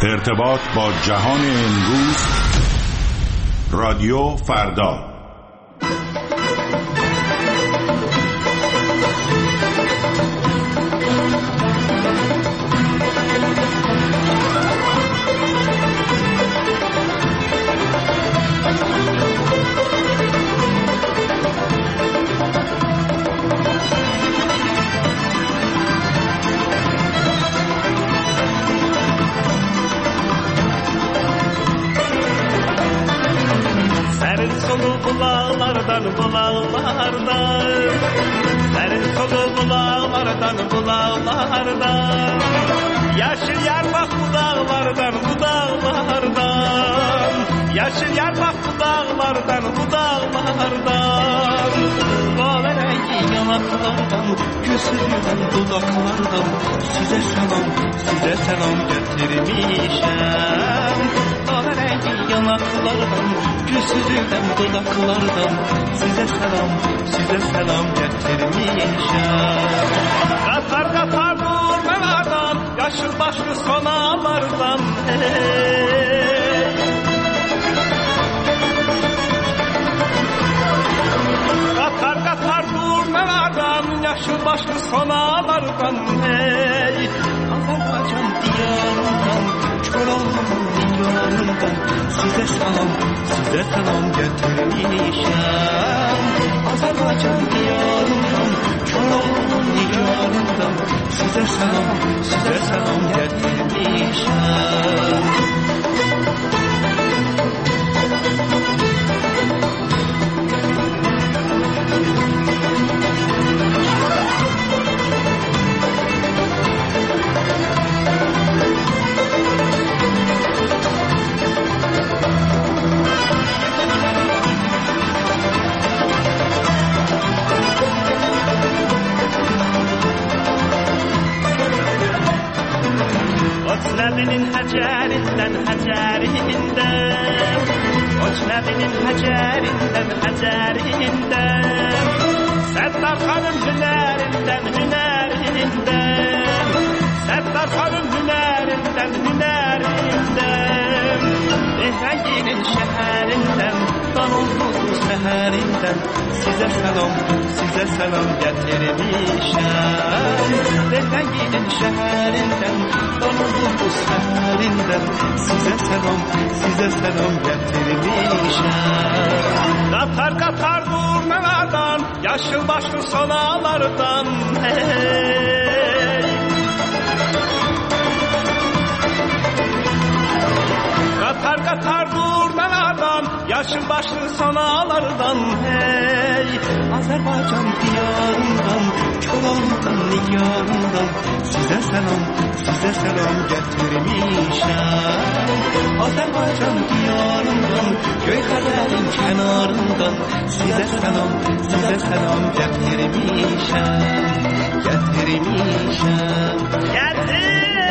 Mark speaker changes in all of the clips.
Speaker 1: ارتباط با جهان امروز. رادیو فردا.
Speaker 2: Bulağlardan Yaşıl yarmak bu dağlardan, bu dağlardan Yaşıl yarmak bu dağlardan, bu dağlardan Lale rengi yanaklardan, küsülen dudaklardan Size selam getirmişem Lale rengi yanaklardan, küsülen dudaklardan Size selam getirmişem Katar katar durmalardan, yaşıl başlı sonalardan Katar katar durmalardan, yaşıl başlı sonalardan hey Azerbaycan diyarından, Çoralan diyarından Size selam getirmişem Azerbaycan diyarından, Çoralan diyarından Size selam getirmişem Nebinin həcərindən Səttar xanım hünərindən Səttar xanım hünərindən Rəhənginin şəhərindən Danıldı səhərindən Sizə selam gətirmişəm Rəhənginin şəhərindən Danıldı səhərindən Sizə selam gətirmişəm Qatar durmalardan Yaşıl başlı sonalardan hey Qatar durmalardan Yaşıl başlı sonalardan hey Azerbaycan diyarından Çoralan diyarından Size selam getirmişəm Azerbaycan diyarından Göyxəbərin kənarından Size selam getirmişəm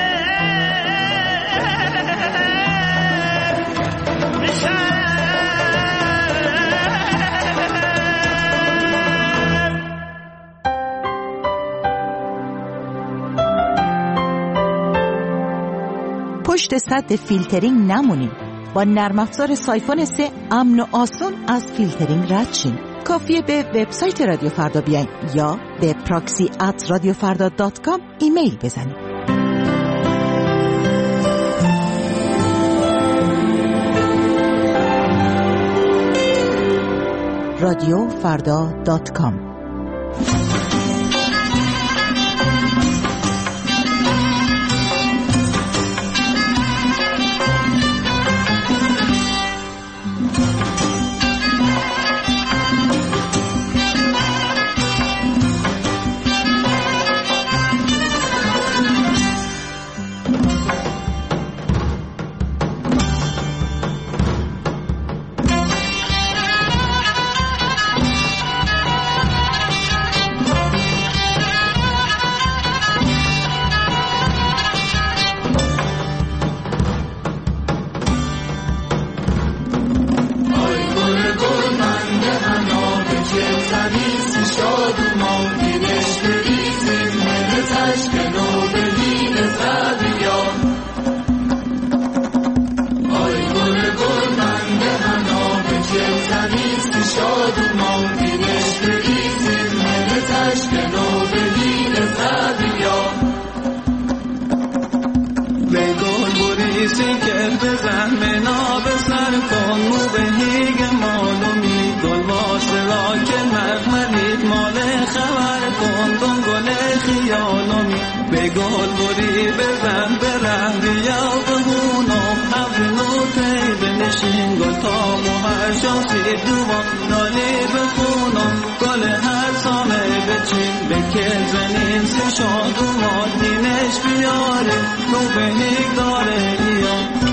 Speaker 3: پشت سد فیلترینگ نمونید. با نرم افزار سایفون 3 امن و آسون از فیلترینگ رد شین. کافیه به وبسایت رادیو فردا بیاین یا به proxy@radiofarda.com ایمیل بزنید. radiofarda.com
Speaker 4: سی که بزن منا به سر کن مو به هیگ مالومی گل واسه را که مخملید مال خبر کن دون گل خیالومی به گل بری بزن به رنگ یا بهونم افرینو تیب نشین گل تا موهر شانسی دوان نالی بخونم گل هر سامه بچین بکل زنین سی شادوان دینش بیاره نو به هیگ داره ایان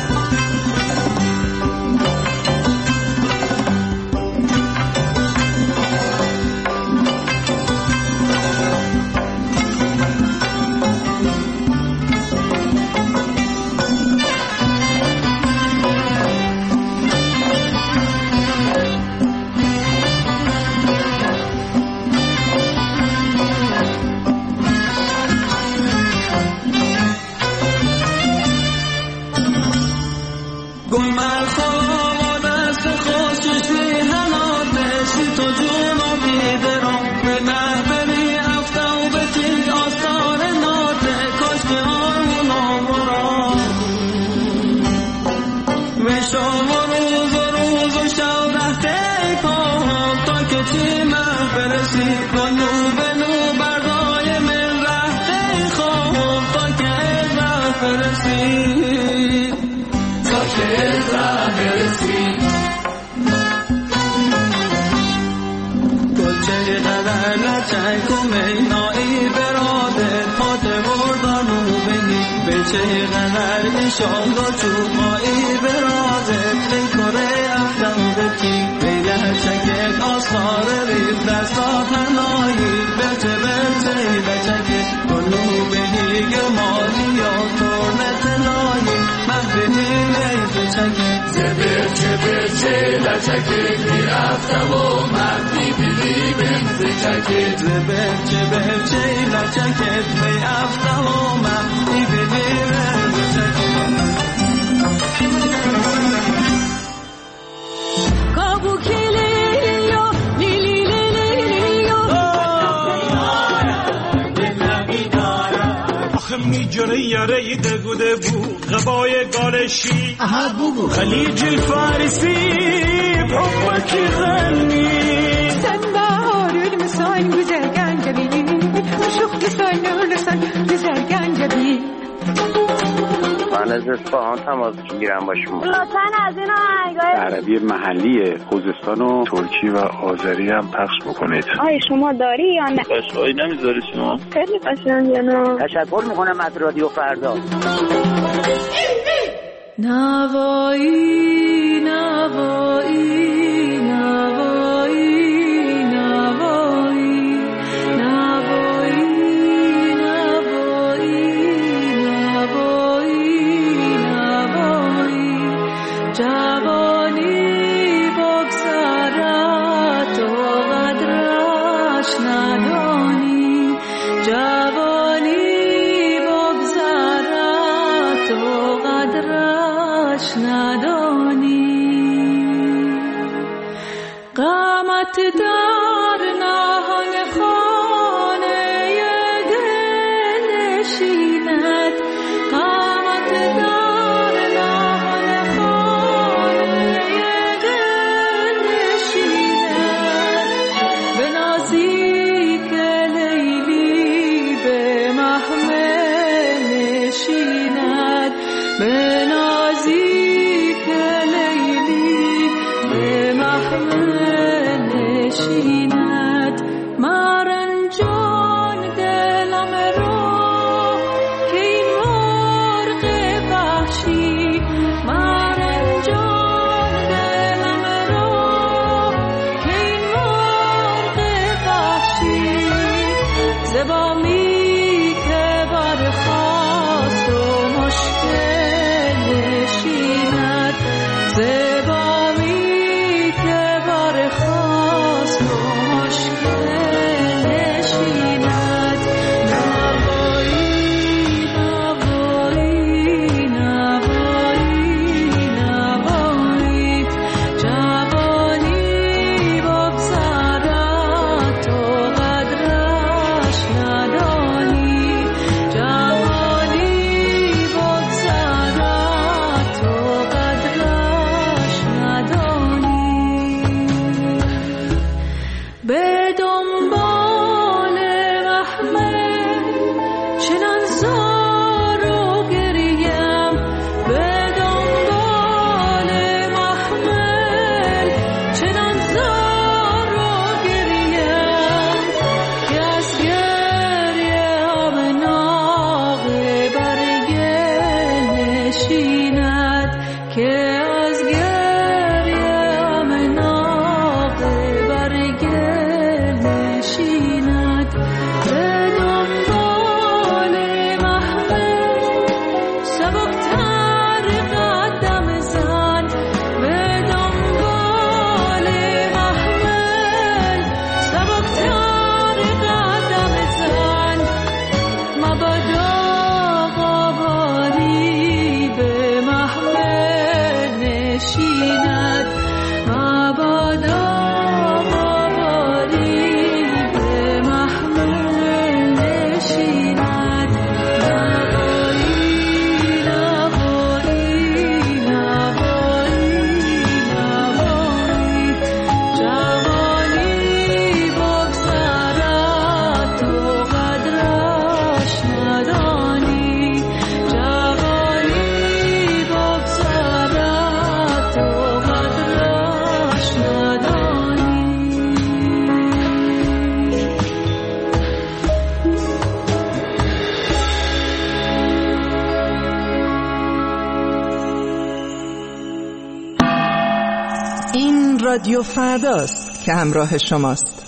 Speaker 4: چقدر انشالله چوبایی برازت ای کره افتم بکی بیله چکت آثار ریز دستا تنهایی بچه بچکت گلو بهیگ مالی یا تورنت نایی مهدی لیز چکت زبرچه لچکت میرفتم و مهدی بیلی بنز چکت زبرچه لچکت میرفتم و مهدی بیلی بنز چکت
Speaker 5: کابو کلیو لیلی لیلیو دلمی دارم
Speaker 2: آخه میجره یاره دگوده بو غبای گالشی خلیج الفارسی بحبك غني
Speaker 5: سنبار المساين بزرگان جبی مشوق لسان لسان بزرگان جبی
Speaker 6: من از اصفهان تماس میگیرم با شما.
Speaker 7: لطفاً از این آهنگای
Speaker 1: عربی محلی خوزستان و ترکی و آذری هم پخش بکنید.
Speaker 7: آیا شما داری یا نه؟
Speaker 6: قشقایی نمیذاری شما؟
Speaker 7: خیلی قشنگه نه؟
Speaker 6: تشکر میکنم از رادیو فردا.
Speaker 5: نوایی نوایی زبامی که برخواست و مشکل نشیند که از گریم ناقه بر گل نشیند به دنبال محمل سبکتر قدم زن به دنبال محمل سبکتر قدم زن مبادا قباری به محمل نشیند مبادا قباری به محمل نشیند نبایی نبایی نبایی نبایی جوانی بگذرد تو قدرش ندانی جوانی بگذرد تو قدرش ندانی
Speaker 3: این رادیو فرداست که همراه شماست.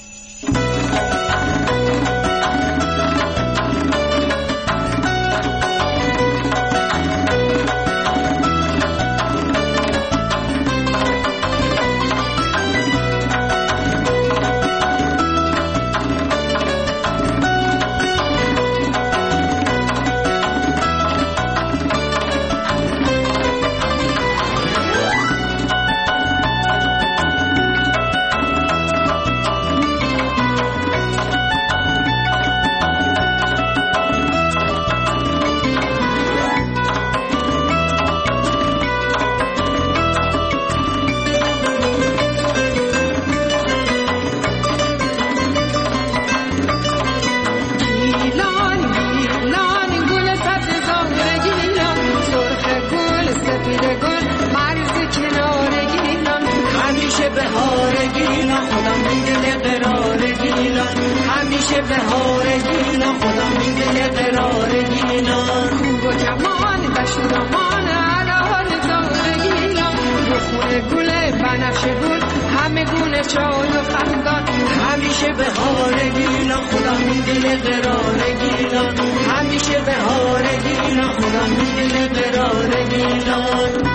Speaker 5: گیلان گیلان گل سبز زهره گیلان سرخ گل سفید گل مرز کنار گیلان
Speaker 4: همیشه بهار گیلان خودم میدل قرار گیلان همیشه بهار گیلان خودم میدل قرار گیلان
Speaker 5: کوه و کمان دشت و دامان الان زهره گیلان رخونه گل بنفشه گل همه گونه شاد و خندان
Speaker 4: همیشه بهار گیلان خودم میدل قرار گیلان همیشه بهار گیلان خودم میدل قرار گیلان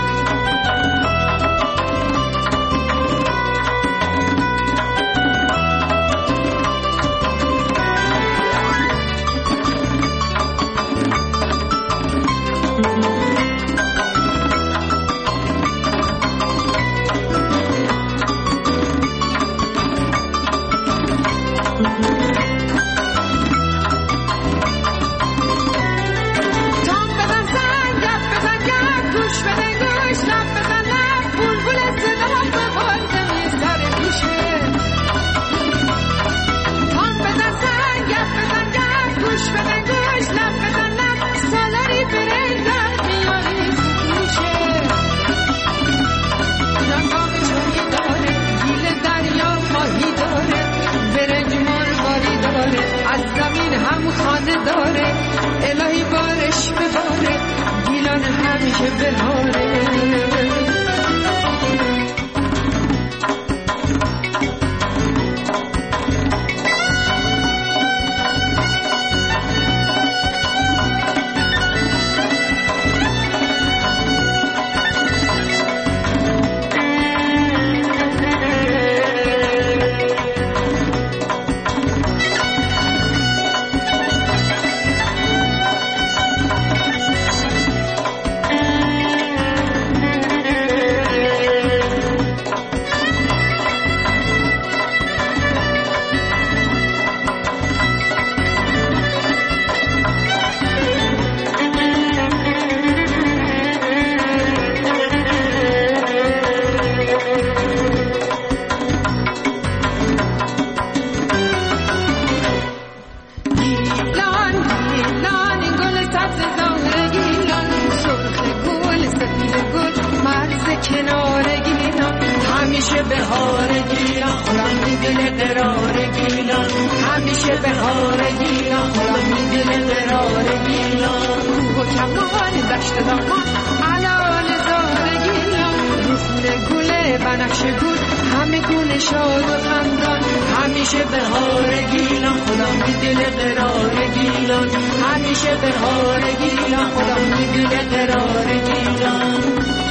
Speaker 5: تام بزن زن گپ بزن گپ گوش بده گوش لب بزن لب بلبل صدا به بالدمی سر پیشه تام بزن زن گپ بزن گپ گوش بده گوش لب بزن لب سالاری برنگم میاری میشه ایران کام چونی داره گیل دریا ماهی داره برنج مارگاری داره از زمین هم خانه داره الهی بارش بباره گیلان همیشه بهاره
Speaker 4: همیشه بهار گیلان خودم میدل قرار گیلان همیشه بهار گیلان خودم میدل قرار گیلان
Speaker 5: کوه و کمان دشت دامان بنفشه بود همه گونه شاد و خندان، همیشه بهار گیلان خدا میدونه قرار گیلان، همیشه بهار گیلان خدا میدونه قرار گیلان.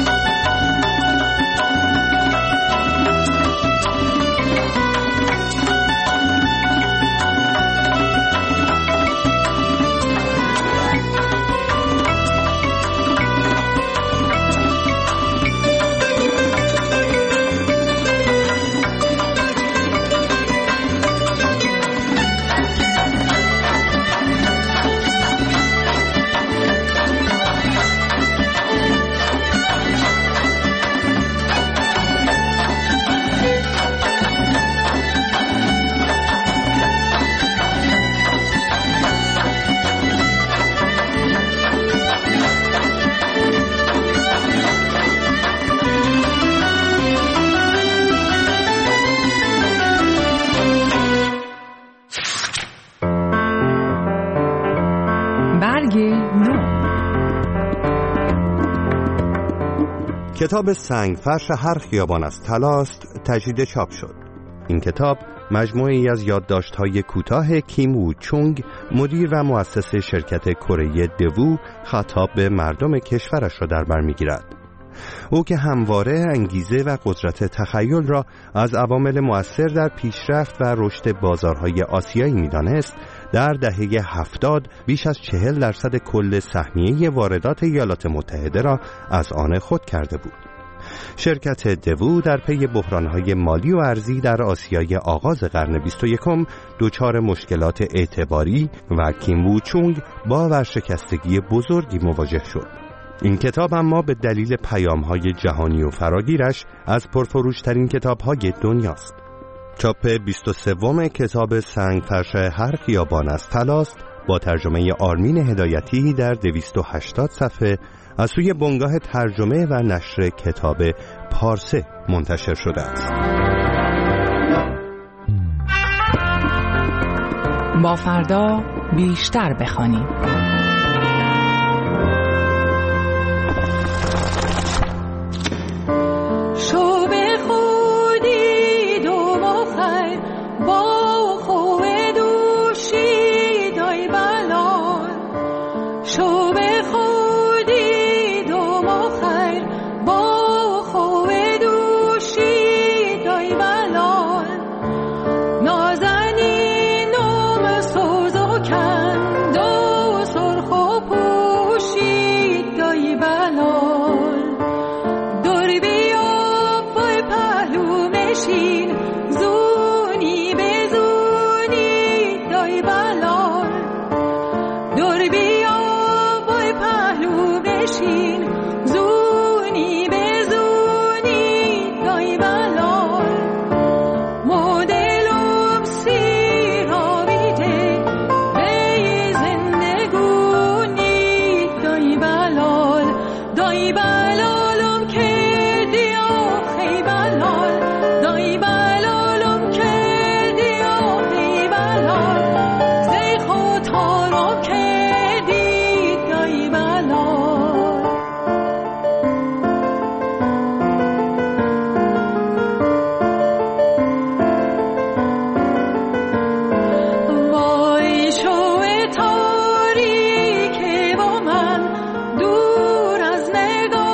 Speaker 8: کتاب سنگفرش هر خیابان از طلاست تجدید چاپ شد. این کتاب مجموعه‌ای از یادداشت‌های کوتاه کیم وو چونگ، مدیر و مؤسس شرکت کره دوو، خطاب به مردم کشورش را در بر می‌گیرد. او که همواره انگیزه و قدرت تخیل را از عوامل مؤثر در پیشرفت و رشد بازارهای آسیایی می‌دانست، در دهه 70 بیش از 40% کل سهمیه واردات ایالات متحده را از آن خود کرده بود. شرکت دوو در پی بحران‌های مالی و ارزی در آسیای آغاز قرن 21 دچار مشکلات اعتباری و کیم وو چونگ با ورشکستگی بزرگی مواجه شد. این کتاب اما به دلیل پیام‌های جهانی و فراگیرش از پرفروش‌ترین کتاب‌های دنیاست. چاپ 23 کتاب سنگفرش هر خیابان از طلاست با ترجمه آرمین هدایتی در 280 صفحه از سوی بنگاه ترجمه و نشر کتاب پارسه منتشر شده است.
Speaker 9: با فردا بیشتر بخوانیم.
Speaker 10: دور از نگاه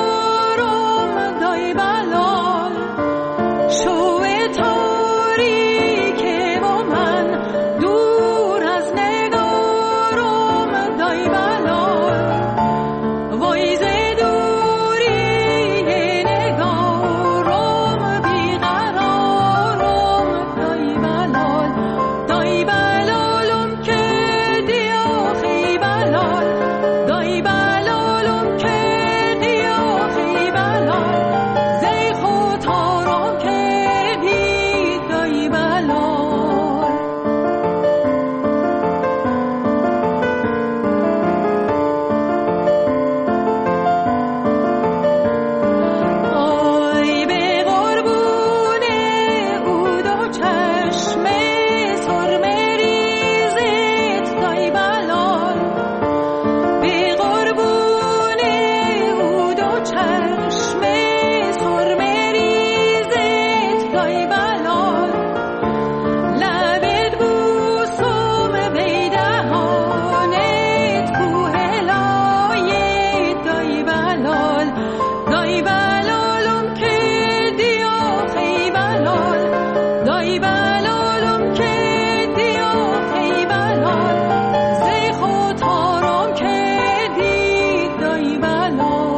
Speaker 5: دای بلالم که دیا خی بلال دای بلالم که دیا خی بلال زی خود هارم که دی دای بلال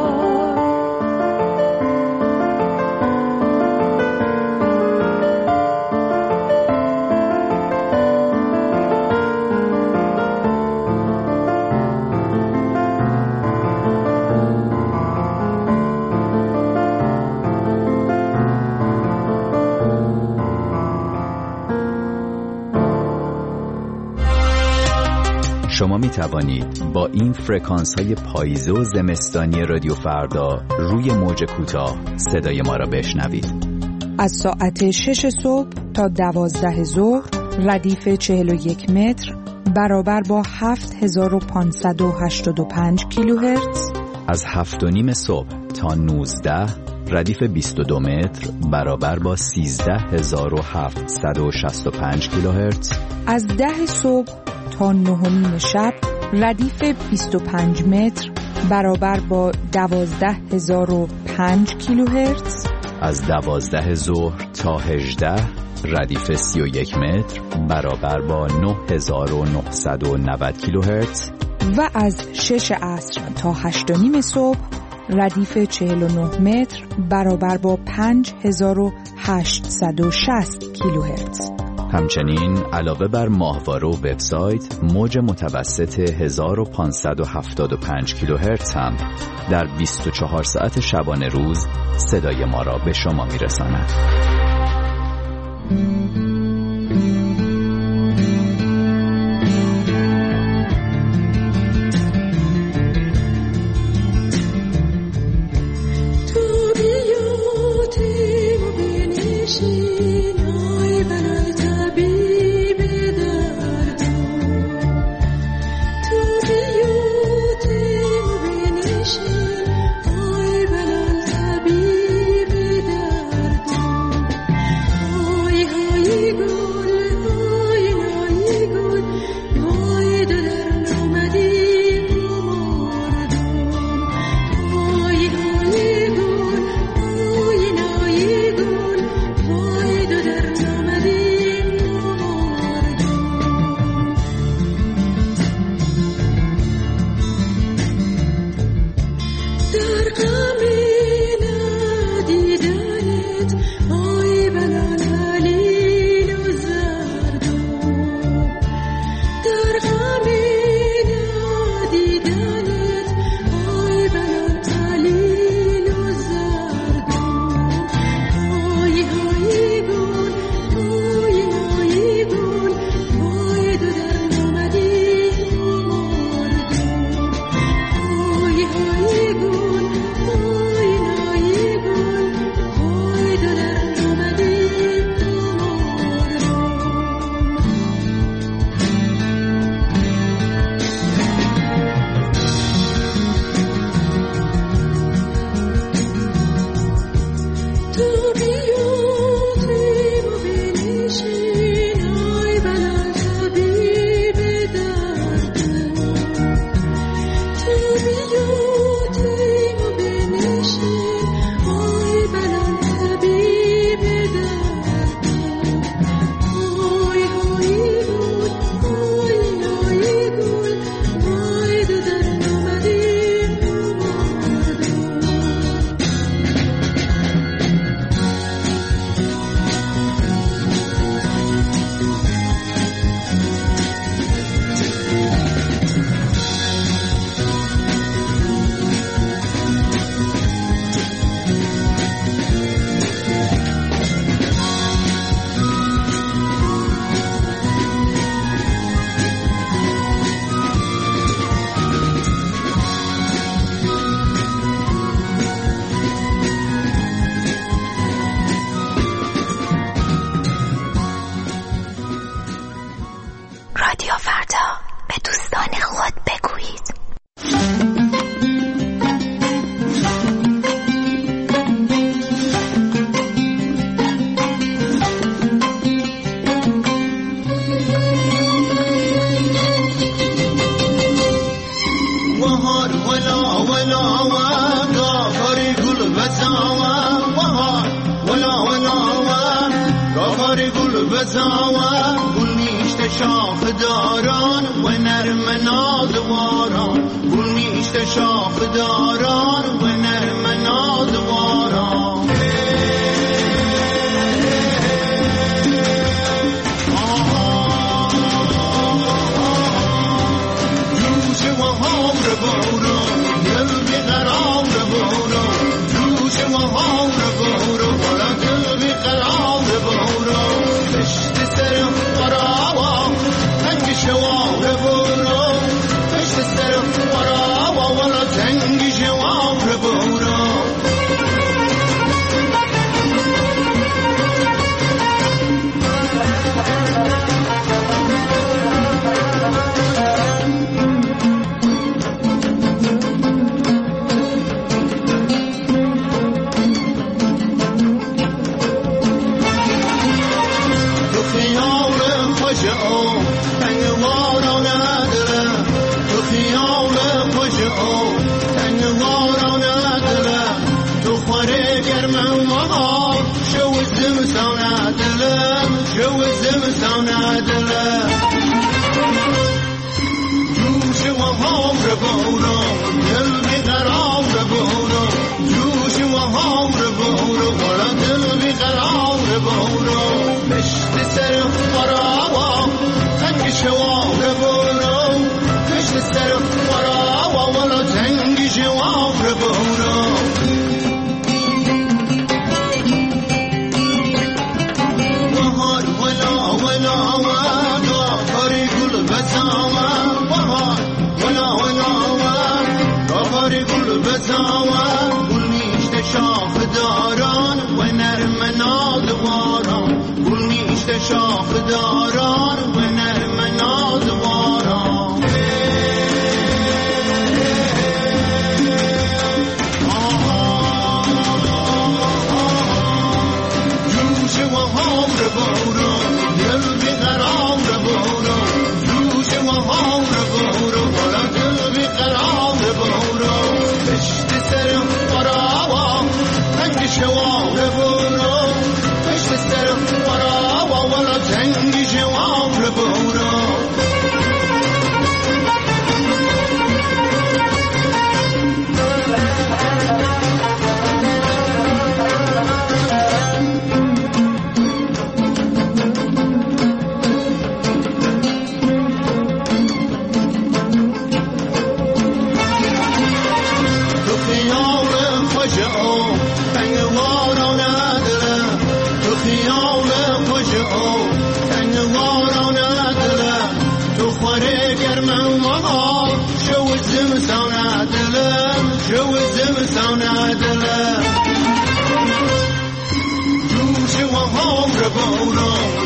Speaker 10: شما می توانید با این فرکانس های پاییزه و زمستانی رادیو فردا روی موج کوتاه صدای ما را بشنوید.
Speaker 11: از ساعت 6 صبح تا 12 ظهر ردیف 41 متر برابر با 7585 کیلوهرتز.
Speaker 10: از 7:30 صبح تا 19 ردیف 22 متر برابر با 13765 کیلوهرتز.
Speaker 11: از 10 صبح تا 9:30 شب ردیف 25 متر برابر با 12005 کیلوهرتز.
Speaker 10: از 12 ظهر تا 18 ردیف 31 متر برابر با 9990 کیلوهرتز.
Speaker 11: و از 6 عصر تا 8:30 صبح ردیف 49 متر برابر با 5860 کیلوهرتز.
Speaker 10: همچنین علاوه بر ماهواره و وبسایت، موج متوسط 1575 کیلوهرتز هم در 24 ساعت شبانه روز صدای ما را به شما میرساند.
Speaker 12: بزاوم ولا گاهاری گل بزاوم گل میشته شاخ داران و نرم نادواران گل میشته شاخ داران و نرم نادواران جوش و هامر بورم دل بیقرار بورم جوش و هامر بورم ولا دل بیقرار بورم پشت سرم قراوا تنگ شوار بورم پشت سرم قراوا ولا تنگ شوار بورم جوش و هامر بورم دل بیقرار بورم جوش و هامر بورم ولا دل بیقرار بورم پشت سرم قراوا تنگ شوار بورم پشت سرم قراوا ولا تنگ شوار بورم بزاوم گل میشته شاخ داران و نرم نادواران گل میشته شاخ داران و نرم نادواران جوش و هامر بورم دل بیقرار بورم جوش و هامر بورم ولا دل بیقرار بورم پشت سرم قراوا تنگ شوار بورم پشت سرم قراوا ولا تنگ شوار بورم جوش و هامر بورم